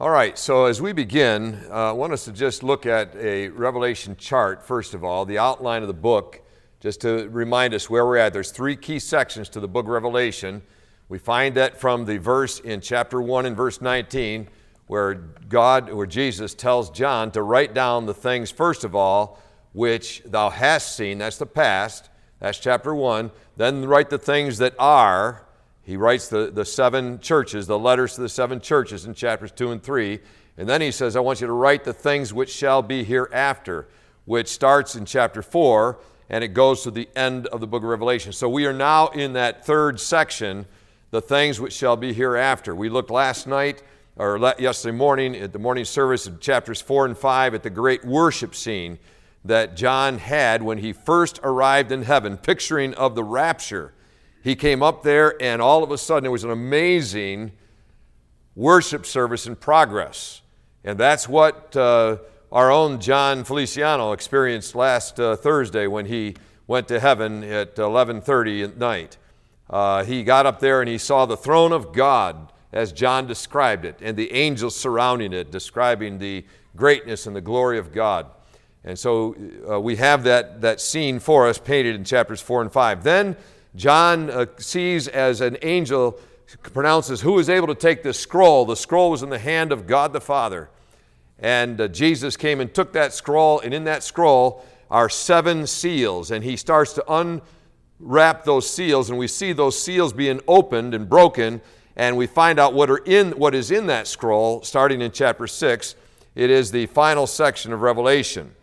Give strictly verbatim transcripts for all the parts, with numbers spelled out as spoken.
All right, so as we begin, uh, I want us to just look at a Revelation chart, first of all, the outline of the book, just to remind us where we're at. There's three key sections to the book of Revelation. We find that from the verse in chapter one and verse nineteen, where God, where Jesus tells John to write down the things, first of all, which thou hast seen. That's the past. That's chapter one. Then write the things that are. He writes the, the seven churches, the letters to the seven churches in chapters two and three. And then he says, I want you to write the things which shall be hereafter, which starts in chapter four, and it goes to the end of the book of Revelation. So we are now in that third section, the things which shall be hereafter. We looked last night, or yesterday morning, at the morning service in chapters four and five at the great worship scene that John had when he first arrived in heaven, picturing of the rapture. He came up there, and all of a sudden, there was an amazing worship service in progress. And that's what uh, our own John Feliciano experienced last uh, Thursday when he went to heaven at eleven thirty at night. Uh, he got up there, and he saw the throne of God, as John described it, and the angels surrounding it, describing the greatness and the glory of God. And so uh, we have that, that scene for us painted in chapters four and five. Then John uh, sees as an angel pronounces, who is able to take this scroll? The scroll was in the hand of God the Father. And uh, Jesus came and took that scroll, and in that scroll are seven seals. And he starts to unwrap those seals, and we see those seals being opened and broken, and we find out what, are in, what is in that scroll, starting in chapter six. It is the final section of Revelation.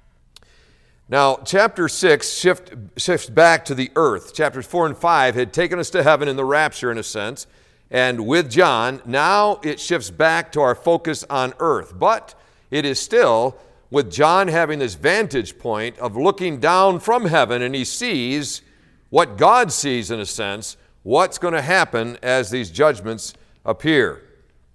Now, chapter six shift, shifts back to the earth. Chapters four and five had taken us to heaven in the rapture, in a sense. And with John, now it shifts back to our focus on earth. But it is still, with John having this vantage point of looking down from heaven, and he sees what God sees, in a sense, what's going to happen as these judgments appear.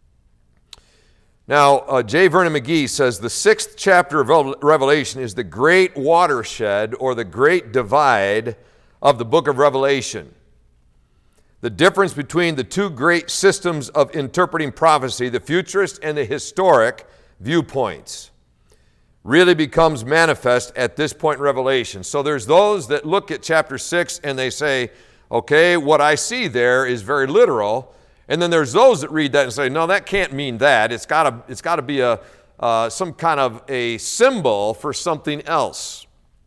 Now, uh, J. Vernon McGee says the sixth chapter of Revelation is the great watershed or the great divide of the book of Revelation. The difference between the two great systems of interpreting prophecy, the futurist and the historic viewpoints, really becomes manifest at this point in Revelation. So there's those that look at chapter six and they say, okay, what I see there is very literal. And then there's those that read that and say, no, that can't mean that. It's got to, it's got to be a, uh, some kind of a symbol for something else.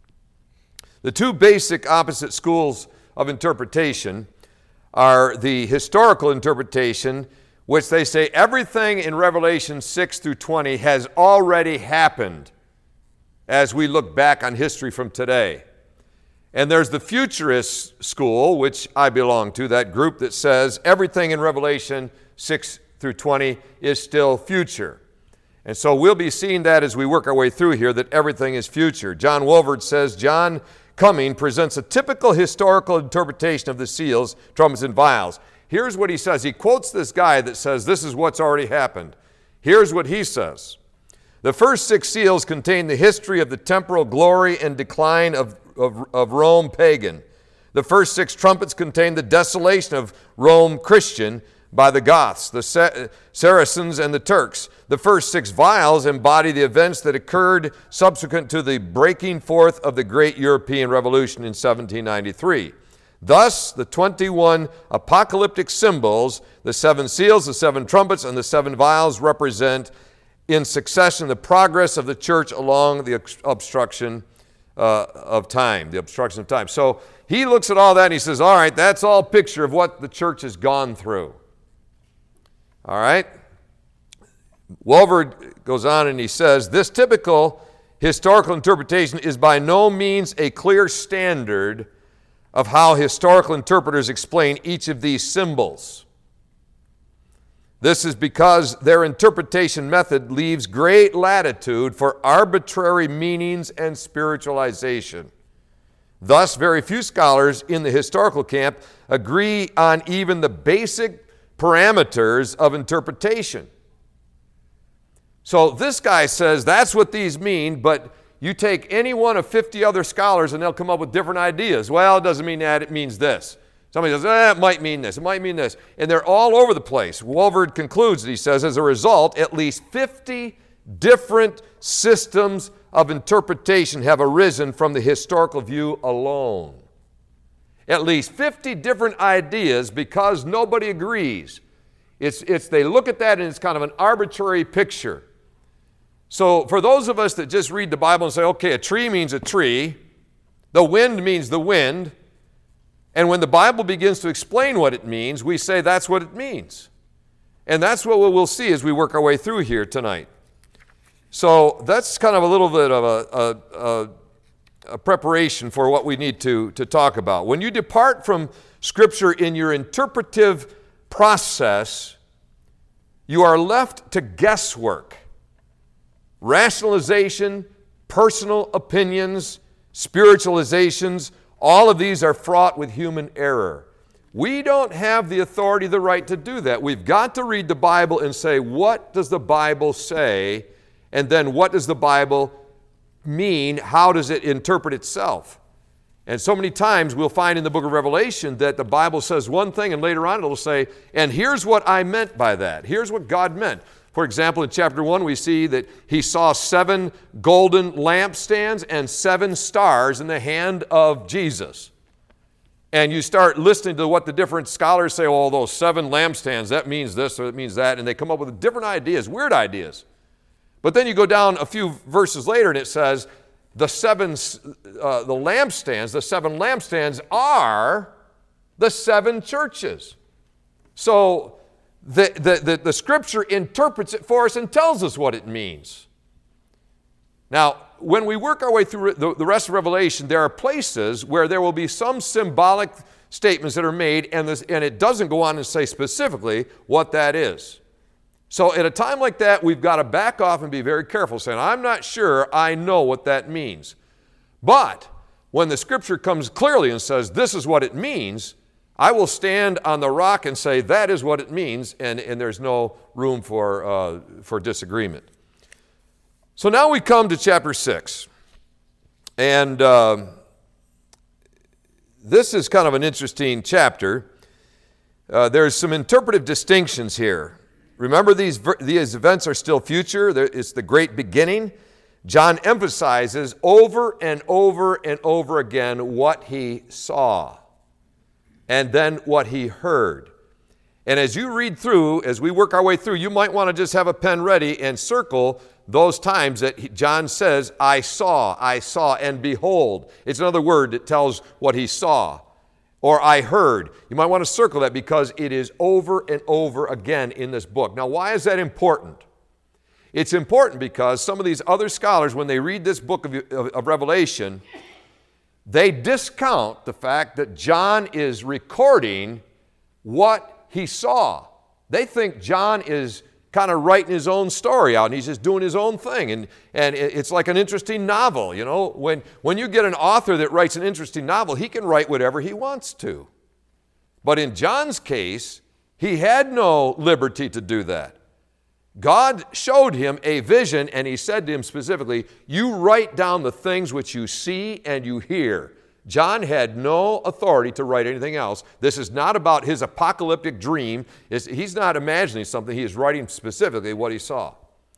The two basic opposite schools of interpretation are the historical interpretation, which they say everything in Revelation six through twenty has already happened as we look back on history from today. And there's the futurist school, which I belong to, that group that says everything in Revelation six through twenty is still future. And so we'll be seeing that as we work our way through here, that everything is future. John Wolvert says John coming presents a typical historical interpretation of the seals, trumpets, and vials. Here's what he says. He quotes this guy that says this is what's already happened. Here's what he says. The first six seals contain the history of the temporal glory and decline of Of, of Rome pagan. The first six trumpets contain the desolation of Rome Christian by the Goths, the Sa- Saracens, and the Turks. The first six vials embody the events that occurred subsequent to the breaking forth of the Great European Revolution in seventeen ninety-three. Thus, the twenty-one apocalyptic symbols, the seven seals, the seven trumpets, and the seven vials represent in succession the progress of the church along the obstruction Uh, of time, the obstruction of time. So he looks at all that and he says, all right, that's all a picture of what the church has gone through. All right? Wolvert goes on and he says, this typical historical interpretation is by no means a clear standard of how historical interpreters explain each of these symbols. This is because their interpretation method leaves great latitude for arbitrary meanings and spiritualization. Thus, very few scholars in the historical camp agree on even the basic parameters of interpretation. So this guy says that's what these mean, but you take any one of fifty other scholars and they'll come up with different ideas. Well, it doesn't mean that, it means this. Somebody says, eh, it might mean this, it might mean this. And they're all over the place. Walvoord concludes, he says, as a result, at least fifty different systems of interpretation have arisen from the historical view alone. At least fifty different ideas because nobody agrees. It's, it's, they look at that and it's kind of an arbitrary picture. So for those of us that just read the Bible and say, okay, a tree means a tree, the wind means the wind, and when the Bible begins to explain what it means, we say that's what it means. And that's what we'll see as we work our way through here tonight. So that's kind of a little bit of a, a, a, a preparation for what we need to, to talk about. When you depart from Scripture in your interpretive process, you are left to guesswork, rationalization, personal opinions, spiritualizations. All of these are fraught with human error. We don't have the authority, the right to do that. We've got to read the Bible and say, what does the Bible say? And then what does the Bible mean? How does it interpret itself? And so many times we'll find in the book of Revelation that the Bible says one thing and later on it'll say, and here's what I meant by that. Here's what God meant. For example, in chapter one, we see that he saw seven golden lampstands and seven stars in the hand of Jesus. And you start listening to what the different scholars say, oh, those seven lampstands, that means this or that means that, and they come up with different ideas, weird ideas. But then you go down a few verses later and it says, the seven, uh, the lampstands, the seven lampstands are the seven churches. So The, the, the, the Scripture interprets it for us and tells us what it means. Now, when we work our way through the, the rest of Revelation, there are places where there will be some symbolic statements that are made, and, this, and it doesn't go on and say specifically what that is. So at a time like that, we've got to back off and be very careful, saying, I'm not sure I know what that means. But when the Scripture comes clearly and says, this is what it means, I will stand on the rock and say that is what it means, and, and there's no room for, uh, for disagreement. So now we come to chapter six. And uh, this is kind of an interesting chapter. Uh, there's some interpretive distinctions here. Remember, these, these events are still future. It's the great beginning. John emphasizes over and over and over again what he saw, and then what he heard. And as you read through, as we work our way through, you might want to just have a pen ready and circle those times that John says, I saw, I saw, and behold. It's another word that tells what he saw. Or I heard. You might want to circle that because it is over and over again in this book. Now, why is that important? It's important because some of these other scholars, when they read this book of, of, of Revelation, they discount the fact that John is recording what he saw. They think John is kind of writing his own story out and he's just doing his own thing. And, and it's like an interesting novel, you know. When, when you get an author that writes an interesting novel, he can write whatever he wants to. But in John's case, he had no liberty to do that. God showed him a vision, and he said to him specifically, you write down the things which you see and you hear. John had no authority to write anything else. This is not about his apocalyptic dream. He's not imagining something. He is writing specifically what he saw.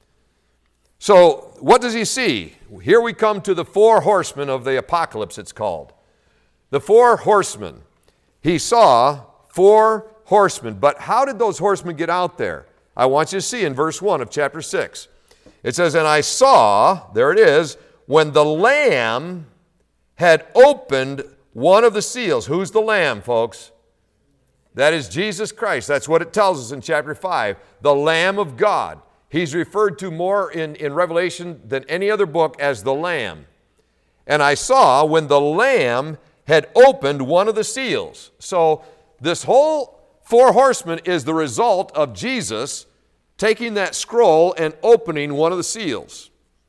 So what does he see? Here we come to the four horsemen of the apocalypse, it's called. The four horsemen. He saw four horsemen, but how did those horsemen get out there? I want you to see in verse one of chapter six. It says, and I saw, there it is, when the Lamb had opened one of the seals. Who's the Lamb, folks? That is Jesus Christ. That's what it tells us in chapter five. The Lamb of God. He's referred to more in, in Revelation than any other book as the Lamb. And I saw when the Lamb had opened one of the seals. So this whole four horsemen is the result of Jesus taking that scroll and opening one of the seals.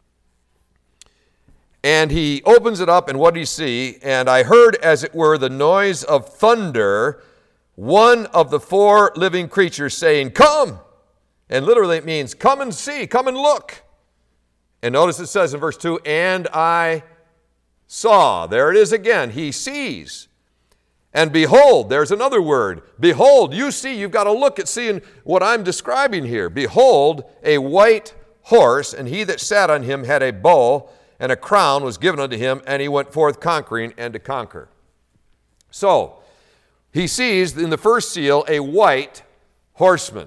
And he opens it up, and what do you see? And I heard, as it were, the noise of thunder, one of the four living creatures saying, come! And literally it means, come and see, come and look. And notice it says in verse two, and I saw. There it is again. He sees. And behold, there's another word. Behold, you see, you've got to look at seeing what I'm describing here. Behold, a white horse, and he that sat on him had a bow, and a crown was given unto him, and he went forth conquering and to conquer. So, he sees in the first seal a white horseman.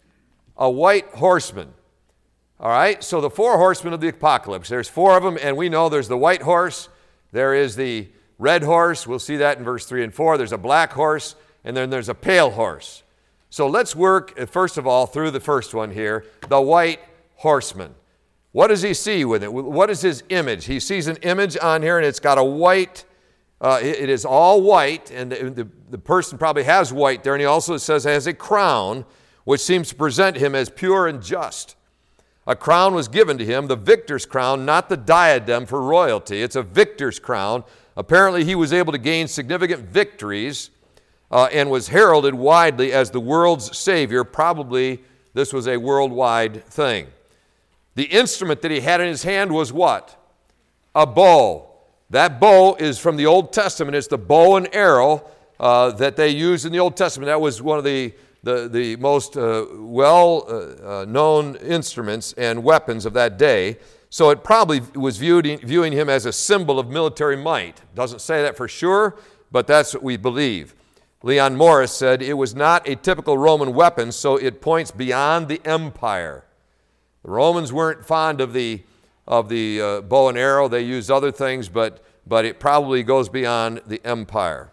A white horseman. All right, so the four horsemen of the apocalypse. There's four of them, and we know there's the white horse, there is the red horse, we'll see that in verse three and four. There's a black horse, and then there's a pale horse. So let's work, first of all, through the first one here, the white horseman. What does he see with it? What is his image? He sees an image on here, and it's got a white, uh, it, it is all white, and the, the, the person probably has white there, and he also says has a crown, which seems to present him as pure and just. A crown was given to him, the victor's crown, not the diadem for royalty. It's a victor's crown. Apparently, he was able to gain significant victories uh, and was heralded widely as the world's Savior. Probably this was a worldwide thing. The instrument that he had in his hand was what? A bow. That bow is from the Old Testament. It's the bow and arrow uh, that they used in the Old Testament. That was one of the, the, the most uh, well-known uh, uh, instruments and weapons of that day. So it probably was viewed, viewing him as a symbol of military might. Doesn't say that for sure, but that's what we believe. Leon Morris said it was not a typical Roman weapon, so it points beyond the empire. The Romans weren't fond of the, of the uh, bow and arrow. They used other things, but, but it probably goes beyond the empire,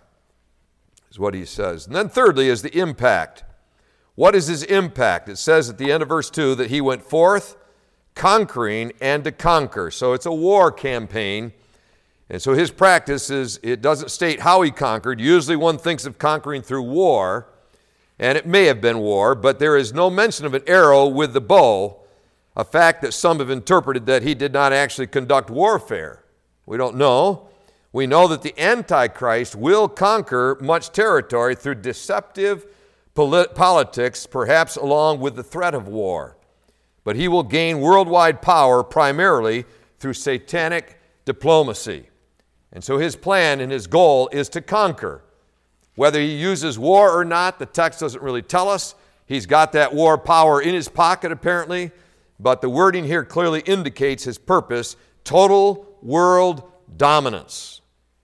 is what he says. And then thirdly is the impact. What is his impact? It says at the end of verse two that he went forth conquering and to conquer. So it's a war campaign. And so his practice is, it doesn't state how he conquered. Usually one thinks of conquering through war, and it may have been war, but there is no mention of an arrow with the bow, a fact that some have interpreted that he did not actually conduct warfare. We don't know. We know that the Antichrist will conquer much territory through deceptive polit- politics, perhaps along with the threat of war. But he will gain worldwide power primarily through satanic diplomacy. And so his plan and his goal is to conquer. Whether he uses war or not, the text doesn't really tell us. He's got that war power in his pocket apparently, but the wording here clearly indicates his purpose, total world dominance.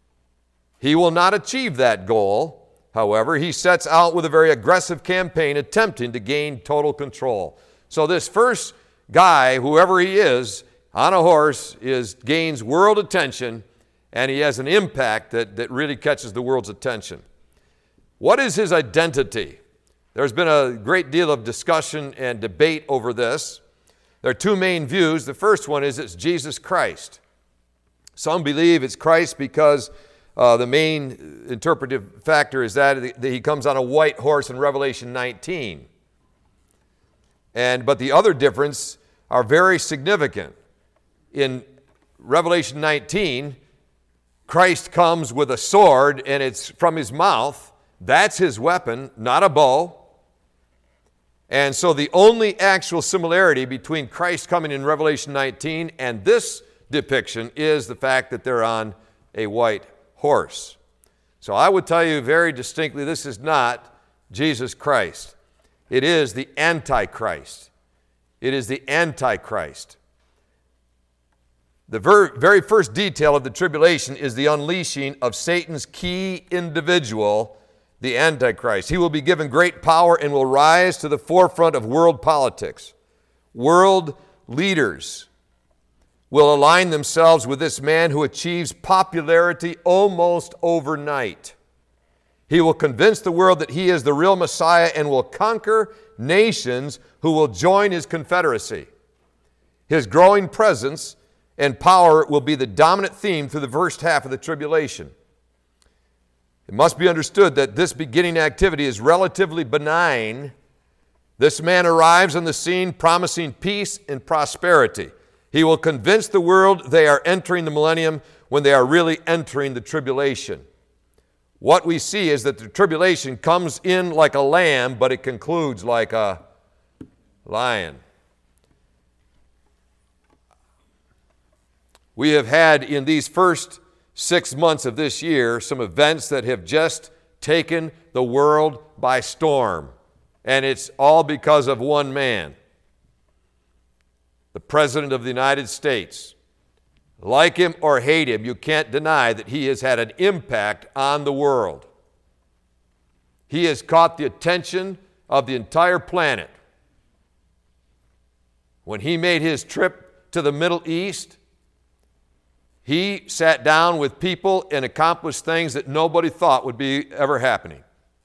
He will not achieve that goal. However, he sets out with a very aggressive campaign attempting to gain total control. So this first guy, whoever he is, on a horse, is gains world attention, and he has an impact that, that really catches the world's attention. What is his identity? There's been a great deal of discussion and debate over this. There are two main views. The first one is it's Jesus Christ. Some believe it's Christ because uh, the main interpretive factor is that he comes on a white horse in Revelation nineteen. And, but the other difference are very significant. In Revelation nineteen, Christ comes with a sword, and it's from his mouth. That's his weapon, not a bow. And so the only actual similarity between Christ coming in Revelation nineteen and this depiction is the fact that they're on a white horse. So I would tell you very distinctly, this is not Jesus Christ. It is the Antichrist. It is the Antichrist. The ver- very first detail of the tribulation is the unleashing of Satan's key individual, the Antichrist. He will be given great power and will rise to the forefront of world politics. World leaders will align themselves with this man who achieves popularity almost overnight. He will convince the world that he is the real Messiah and will conquer nations who will join his confederacy. His growing presence and power will be the dominant theme through the first half of the tribulation. It must be understood that this beginning activity is relatively benign. This man arrives on the scene promising peace and prosperity. He will convince the world they are entering the millennium when they are really entering the tribulation. What we see is that the tribulation comes in like a lamb, but it concludes like a lion. We have had in these first six months of this year some events that have just taken the world by storm. And it's all because of one man, the President of the United States. Like him or hate him, you can't deny that he has had an impact on the world. He has caught the attention of the entire planet. When he made his trip to the Middle East, he sat down with people and accomplished things that nobody thought would be ever happening.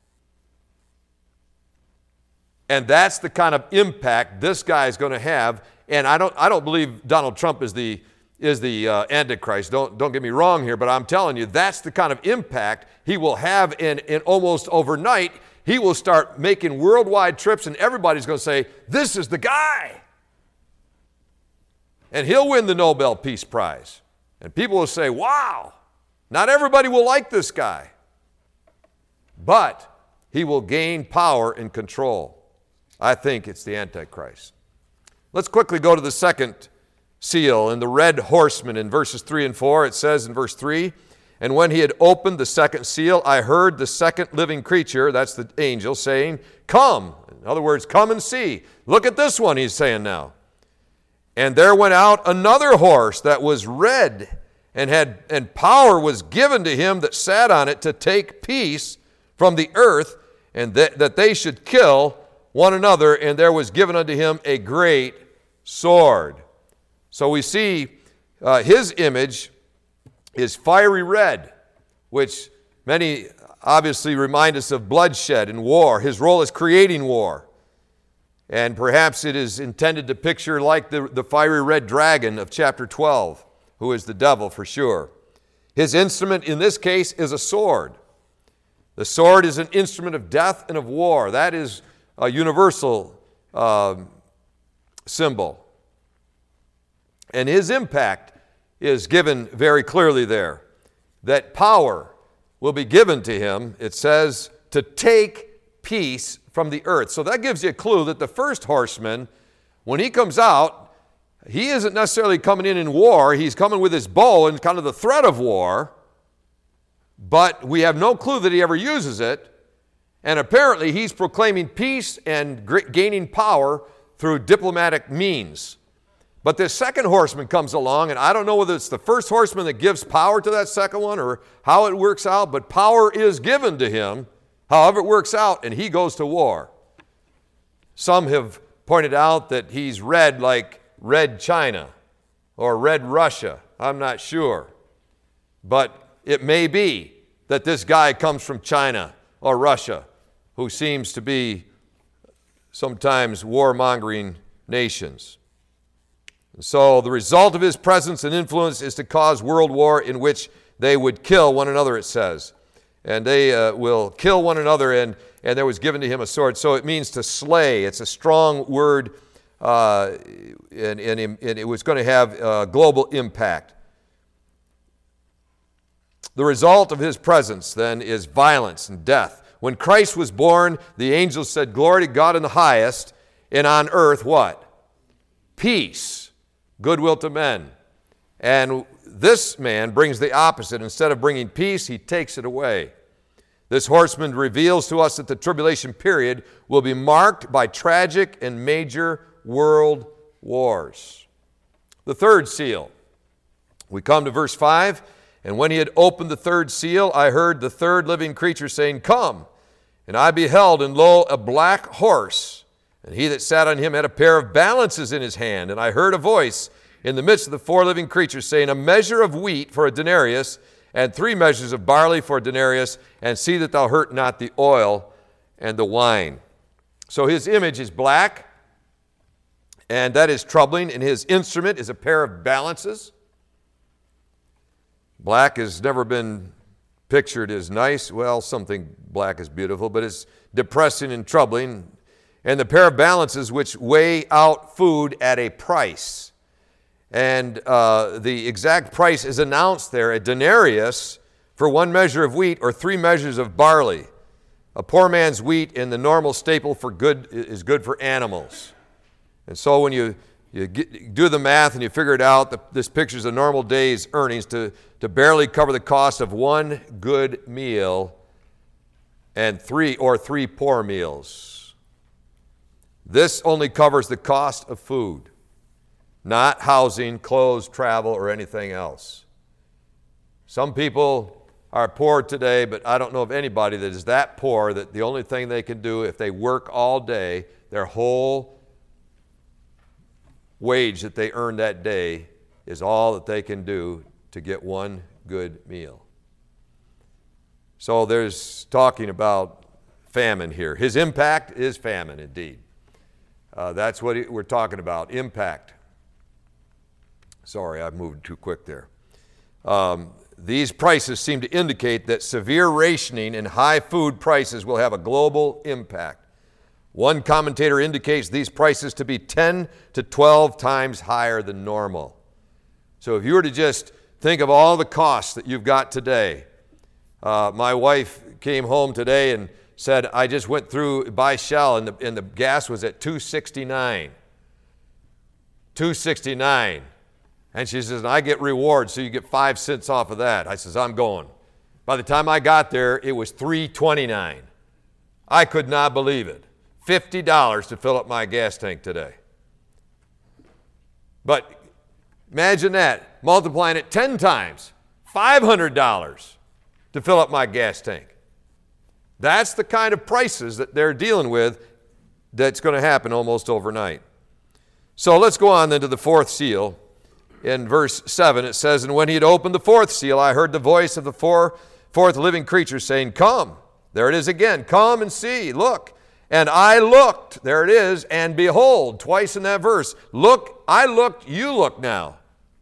And that's the kind of impact this guy is going to have. And I don't, I don't believe Donald Trump is the, is the uh, Antichrist. Don't, don't get me wrong here, but I'm telling you, that's the kind of impact he will have. In, in almost overnight, he will start making worldwide trips, and everybody's going to say, this is the guy. And he'll win the Nobel Peace Prize. And people will say, wow, not everybody will like this guy. But he will gain power and control. I think it's the Antichrist. Let's quickly go to the second seal in the red horseman in verses three and four. It says in verse three, and when he had opened the second seal, I heard the second living creature, that's the angel, saying, come. In other words, come and see. Look at this one, he's saying now. And there went out another horse that was red, and had and power was given to him that sat on it to take peace from the earth, and that, that they should kill one another, and there was given unto him a great sword. So we see uh, his image is fiery red, which many obviously remind us of bloodshed and war. His role is creating war. And perhaps it is intended to picture like the, the fiery red dragon of chapter twelve, who is the devil for sure. His instrument in this case is a sword. The sword is an instrument of death and of war. That is a universal uh, symbol. And his impact is given very clearly there. That power will be given to him, it says, to take peace from the earth. So that gives you a clue that the first horseman, when he comes out, he isn't necessarily coming in in war. He's coming with his bow and kind of the threat of war. But we have no clue that he ever uses it. And apparently he's proclaiming peace and gaining power through diplomatic means. But this second horseman comes along, and I don't know whether it's the first horseman that gives power to that second one or how it works out, but power is given to him, however it works out, and he goes to war. Some have pointed out that he's red like red China or red Russia. I'm not sure. But it may be that this guy comes from China or Russia, who seems to be sometimes warmongering nations. So the result of his presence and influence is to cause world war in which they would kill one another, it says. And they uh, will kill one another, and, and there was given to him a sword. So it means to slay. It's a strong word, uh, and, and, and it was going to have a global impact. The result of his presence, then, is violence and death. When Christ was born, the angels said, glory to God in the highest, and on earth what? Peace. Goodwill to men. And this man brings the opposite. Instead of bringing peace, he takes it away. This horseman reveals to us that the tribulation period will be marked by tragic and major world wars. The third seal. We come to verse five. And when he had opened the third seal, I heard the third living creature saying, come. And I beheld, and lo, a black horse. And he that sat on him had a pair of balances in his hand. And I heard a voice in the midst of the four living creatures saying, a measure of wheat for a denarius, and three measures of barley for a denarius, and see that thou hurt not the oil and the wine. So his image is black, and that is troubling. And his instrument is a pair of balances. Black has never been pictured as nice. Well, something black is beautiful, but it's depressing and troubling. And the pair of balances which weigh out food at a price. And uh, the exact price is announced there, a denarius for one measure of wheat or three measures of barley. A poor man's wheat in the normal staple for good is good for animals. And so when you, you get, do the math and you figure it out, the, this pictures a normal day's earnings to, to barely cover the cost of one good meal and three or three poor meals. This only covers the cost of food, not housing, clothes, travel, or anything else. Some people are poor today, but I don't know of anybody that is that poor that the only thing they can do if they work all day, their whole wage that they earn that day is all that they can do to get one good meal. So there's talking about famine here. His impact is famine indeed. Uh, that's what we're talking about, impact. Sorry, I moved too quick there. Um, these prices seem to indicate that severe rationing and high food prices will have a global impact. One commentator indicates these prices to be ten to twelve times higher than normal. So if you were to just think of all the costs that you've got today, uh, my wife came home today and said, I just went through by Shell and the, and the gas was at two sixty-nine. two sixty-nine. And she says, I get rewards, so you get five cents off of that. I says, I'm going. By the time I got there, it was three twenty-nine. I could not believe it. fifty dollars to fill up my gas tank today. But imagine that, multiplying it ten times, five hundred dollars to fill up my gas tank. That's the kind of prices that they're dealing with that's going to happen almost overnight. So let's go on then to the fourth seal. In verse seven, it says, and when he had opened the fourth seal, I heard the voice of the four, fourth living creature saying, come. There it is again. Come and see. Look. And I looked. There it is. And behold, twice in that verse. Look, I looked, you look now.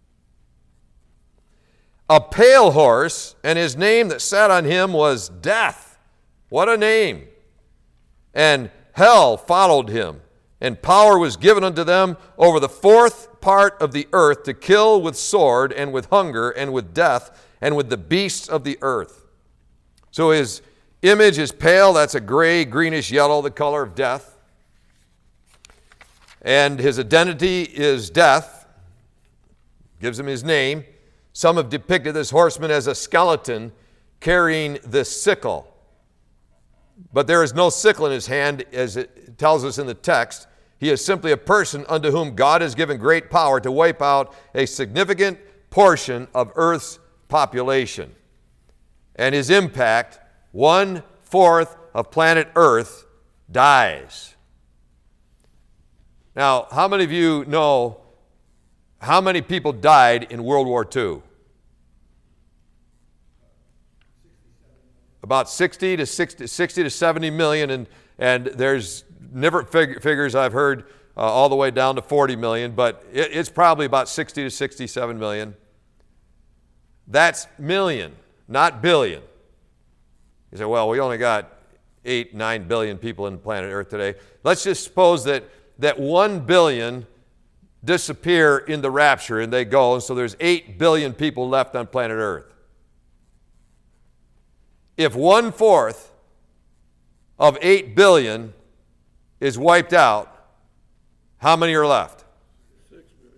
A pale horse, and his name that sat on him was Death. What a name. And hell followed him. And power was given unto them over the fourth part of the earth to kill with sword and with hunger and with death and with the beasts of the earth. So his image is pale. That's a gray, greenish yellow, the color of death. And his identity is death. Gives him his name. Some have depicted this horseman as a skeleton carrying the sickle. But there is no sickle in his hand, as it tells us in the text. He is simply a person unto whom God has given great power to wipe out a significant portion of Earth's population. And his impact, one-fourth of planet Earth dies. Now, how many of you know how many people died in World War Two? About sixty to sixty, sixty to seventy million, and, and there's different fig- figures I've heard uh, all the way down to forty million, but it, it's probably about sixty to sixty-seven million. That's million, not billion. You say, well, we only got eight, nine billion people in planet Earth today. Let's just suppose that, that one billion disappear in the rapture and they go, and so there's eight billion people left on planet Earth. If one-fourth of eight billion is wiped out, how many are left? Six billion.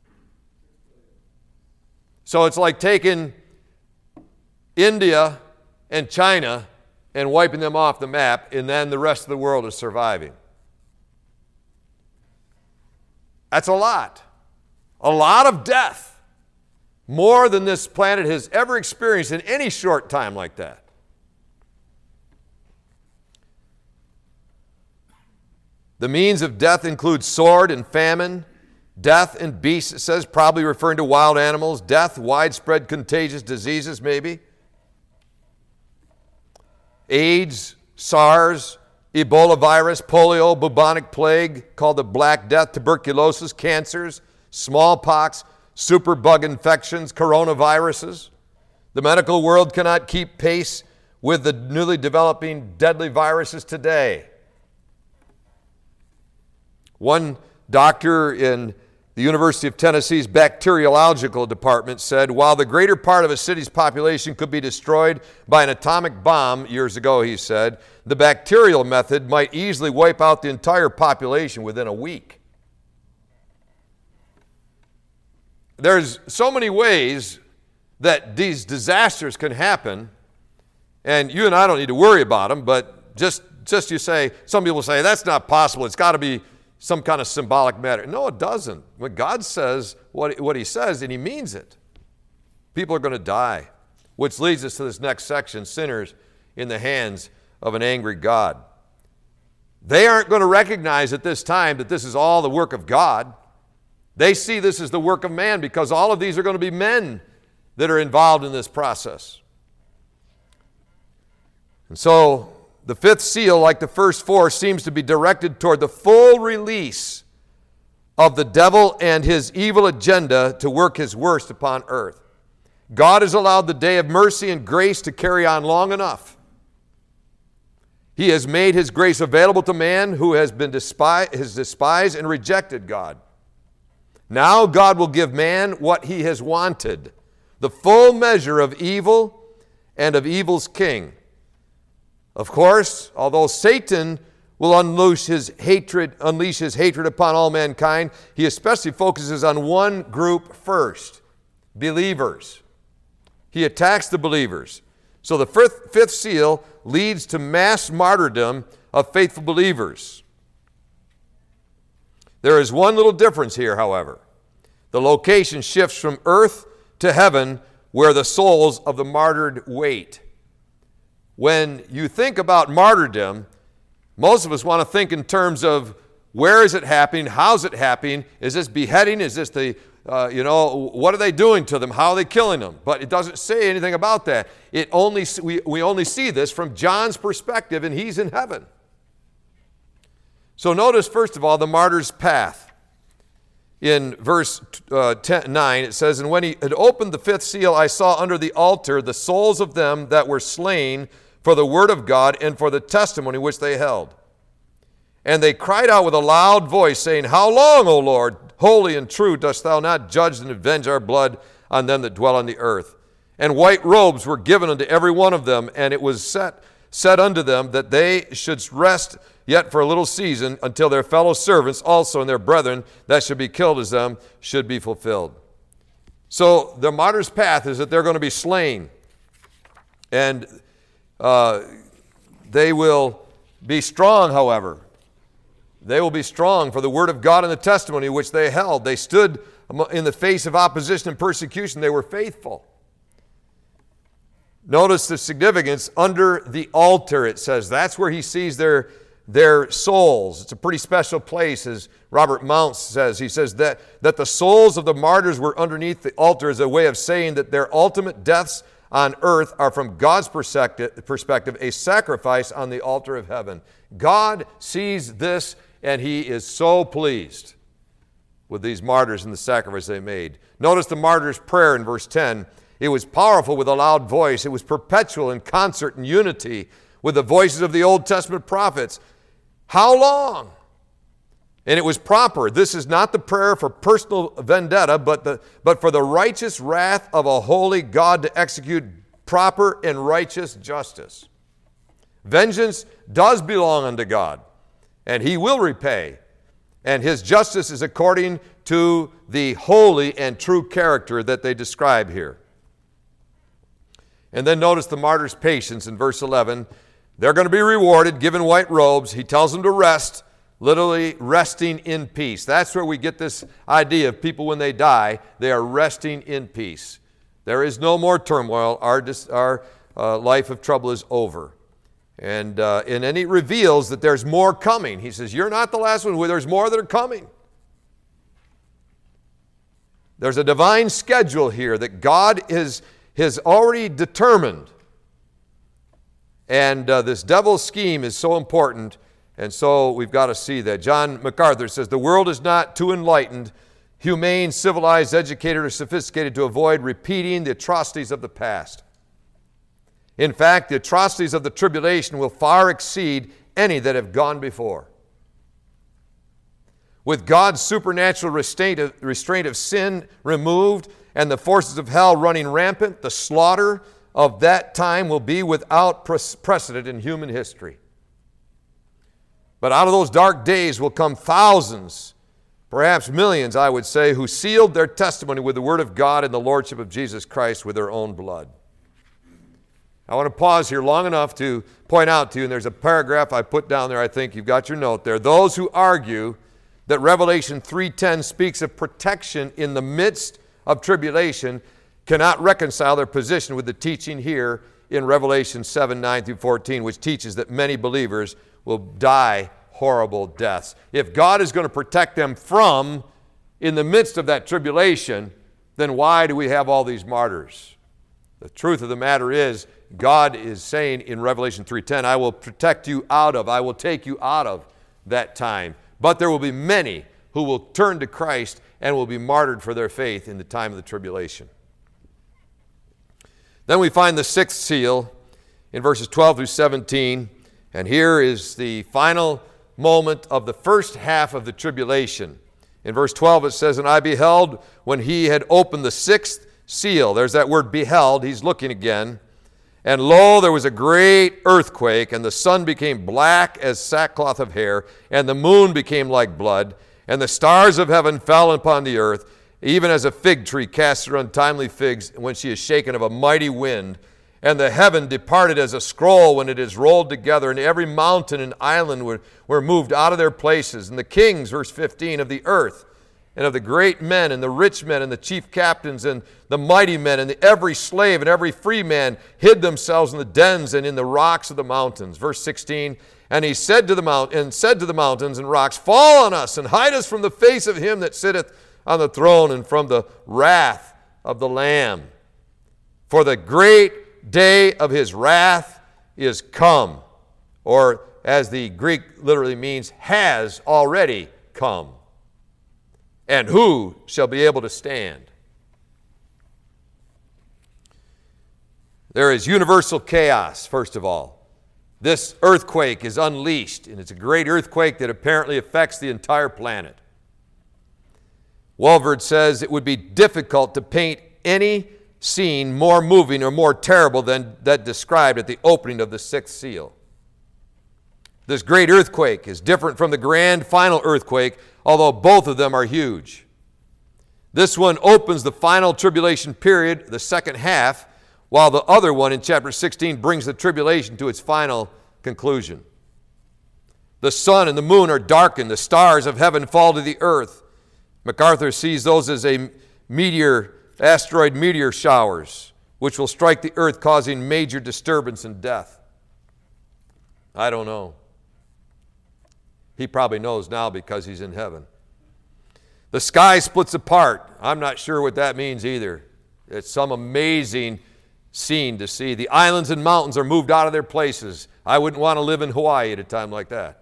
So it's like taking India and China and wiping them off the map, and then the rest of the world is surviving. That's a lot. A lot of death. More than this planet has ever experienced in any short time like that. The means of death include sword and famine, death and beasts, it says, probably referring to wild animals, death, widespread contagious diseases maybe, AIDS, SARS, Ebola virus, polio, bubonic plague, called the Black Death, tuberculosis, cancers, smallpox, superbug infections, coronaviruses. The medical world cannot keep pace with the newly developing deadly viruses today. One doctor in the University of Tennessee's bacteriological department said, while the greater part of a city's population could be destroyed by an atomic bomb years ago, he said, the bacterial method might easily wipe out the entire population within a week. There's so many ways that these disasters can happen, And you and I don't need to worry about them, but just, just you say, some people say, that's not possible. It's got to be some kind of symbolic matter. No, it doesn't. When God says what, what he says, and he means it, people are going to die, which leads us to this next section, sinners in the hands of an angry God. They aren't going to recognize at this time that this is all the work of God. They see this as the work of man because all of these are going to be men that are involved in this process. And so the fifth seal, like the first four, seems to be directed toward the full release of the devil and his evil agenda to work his worst upon earth. God has allowed the day of mercy and grace to carry on long enough. He has made his grace available to man who has been despised, has despised and rejected God. Now God will give man what he has wanted, the full measure of evil and of evil's king. Of course, although Satan will unleash his hatred, unleash his hatred upon all mankind, he especially focuses on one group first, believers. He attacks the believers. So the fifth, fifth seal leads to mass martyrdom of faithful believers. There is one little difference here, however. The location shifts from earth to heaven where the souls of the martyred wait. When you think about martyrdom, most of us want to think in terms of where is it happening, how's it happening, is this beheading, is this the, uh, you know, what are they doing to them, how are they killing them? But it doesn't say anything about that. It only we, we only see this from John's perspective, and he's in heaven. So notice, first of all, the martyr's path. In verse uh, ten, nine, it says, "And when he had opened the fifth seal, I saw under the altar the souls of them that were slain for the word of God and for the testimony which they held. And they cried out with a loud voice, saying, How long, O Lord, holy and true, dost thou not judge and avenge our blood on them that dwell on the earth? And white robes were given unto every one of them, and it was set, said unto them that they should rest yet for a little season until their fellow servants also and their brethren that should be killed as them should be fulfilled." So the martyr's path is that they're going to be slain. And uh, they will be strong, however. They will be strong for the word of God and the testimony which they held. They stood in the face of opposition and persecution. They were faithful. Notice the significance under the altar, it says. That's where he sees their, their souls. It's a pretty special place, as Robert Mounce says. He says that, that the souls of the martyrs were underneath the altar as a way of saying that their ultimate deaths on earth are, from God's perspective, perspective, a sacrifice on the altar of heaven. God sees this, and he is so pleased with these martyrs and the sacrifice they made. Notice the martyr's prayer in verse ten. It was powerful with a loud voice. It was perpetual in concert and unity with the voices of the Old Testament prophets. How long? And it was proper. This is not the prayer for personal vendetta, but, the, but for the righteous wrath of a holy God to execute proper and righteous justice. Vengeance does belong unto God, and he will repay. And his justice is according to the holy and true character that they describe here. And then notice the martyr's patience in verse eleven. They're going to be rewarded, given white robes. He tells them to rest, literally resting in peace. That's where we get this idea of people when they die, they are resting in peace. There is no more turmoil. Our, our uh, life of trouble is over. And, uh, and then he reveals that there's more coming. He says, you're not the last one. There's more that are coming. There's a divine schedule here that God is, has already determined. And uh, this devil's scheme is so important, and so we've got to see that. John MacArthur says, the world is not too enlightened, humane, civilized, educated, or sophisticated to avoid repeating the atrocities of the past. In fact, the atrocities of the tribulation will far exceed any that have gone before. With God's supernatural restraint of, restraint of sin removed and the forces of hell running rampant, the slaughter of that time will be without precedent in human history. But out of those dark days will come thousands, perhaps millions, I would say, who sealed their testimony with the Word of God and the Lordship of Jesus Christ with their own blood. I want to pause here long enough to point out to you, and there's a paragraph I put down there, I think you've got your note there. Those who argue that Revelation three ten speaks of protection in the midst of tribulation cannot reconcile their position with the teaching here in Revelation seven nine through fourteen, which teaches that many believers will die horrible deaths. If God is going to protect them from, in the midst of that tribulation, then why do we have all these martyrs? The truth of the matter is, God is saying in Revelation three ten, I will protect you out of, I will take you out of that time. But there will be many who will turn to Christ and will be martyred for their faith in the time of the tribulation. Then we find the sixth seal in verses twelve through seventeen, and here is the final moment of the first half of the tribulation. In verse twelve it says, and I beheld when he had opened the sixth seal. There's that word beheld. He's looking again. And lo, there was a great earthquake, and the sun became black as sackcloth of hair, and the moon became like blood, and the stars of heaven fell upon the earth, even as a fig tree casts her untimely figs when she is shaken of a mighty wind. And the heaven departed as a scroll when it is rolled together, and every mountain and island were, were moved out of their places. And the kings, verse fifteen, of the earth, and of the great men, and the rich men, and the chief captains, and the mighty men, and the, every slave and every free man hid themselves in the dens and in the rocks of the mountains. Verse sixteen, and he said to the mount and said to the mountains and rocks, fall on us and hide us from the face of him that sitteth on the throne and from the wrath of the Lamb. For the great day of his wrath is come, or as the Greek literally means, has already come. And who shall be able to stand? There is universal chaos, first of all. This earthquake is unleashed, and it's a great earthquake that apparently affects the entire planet. Walvoord says it would be difficult to paint any scene more moving or more terrible than that described at the opening of the sixth seal. This great earthquake is different from the grand final earthquake, although both of them are huge. This one opens the final tribulation period, the second half, while the other one in chapter sixteen brings the tribulation to its final conclusion. The sun and the moon are darkened, the stars of heaven fall to the earth. MacArthur sees those as a meteor, asteroid meteor showers, which will strike the earth, causing major disturbance and death. I don't know. He probably knows now because he's in heaven. The sky splits apart. I'm not sure what that means either. It's some amazing scene to see. The islands and mountains are moved out of their places. I wouldn't want to live in Hawaii at a time like that.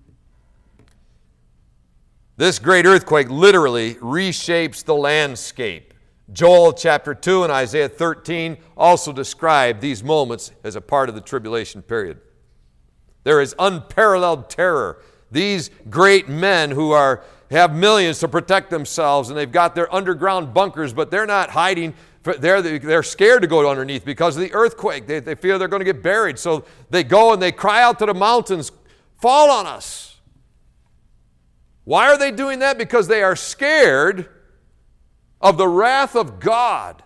This great earthquake literally reshapes the landscape. Joel chapter two and Isaiah thirteen also describe these moments as a part of the tribulation period. There is unparalleled terror. These great men who are have millions to protect themselves, and they've got their underground bunkers, but they're not hiding. They're, they're scared to go underneath because of the earthquake. They, they fear they're going to get buried. So they go and they cry out to the mountains, fall on us. Why are they doing that? Because they are scared of the wrath of God.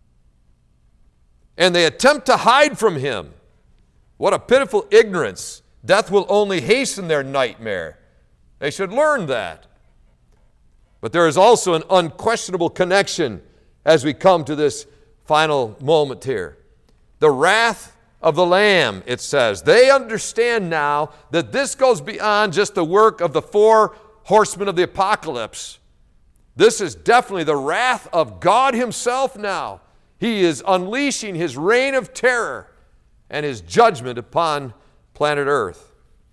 And they attempt to hide from him. What a pitiful ignorance. Death will only hasten their nightmare. They should learn that. But there is also an unquestionable connection as we come to this final moment here. The wrath of the Lamb, it says. They understand now that this goes beyond just the work of the four horsemen of the apocalypse. This is definitely the wrath of God himself now. He is unleashing his reign of terror and his judgment upon planet Earth.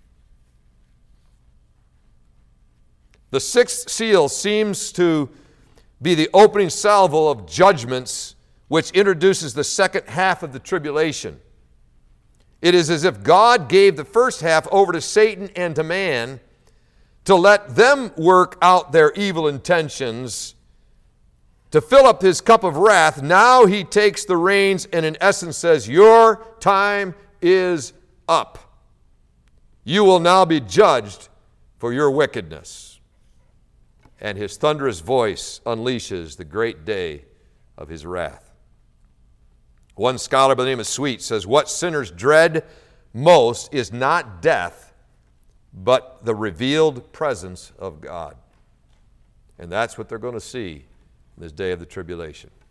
The sixth seal seems to be the opening salvo of judgments, which introduces the second half of the tribulation. It is as if God gave the first half over to Satan and to man to let them work out their evil intentions, to fill up his cup of wrath. Now he takes the reins and in essence says, your time is up. You will now be judged for your wickedness. And his thunderous voice unleashes the great day of his wrath. One scholar by the name of Sweet says, what sinners dread most is not death, but the revealed presence of God. And that's what they're going to see in this day of the tribulation.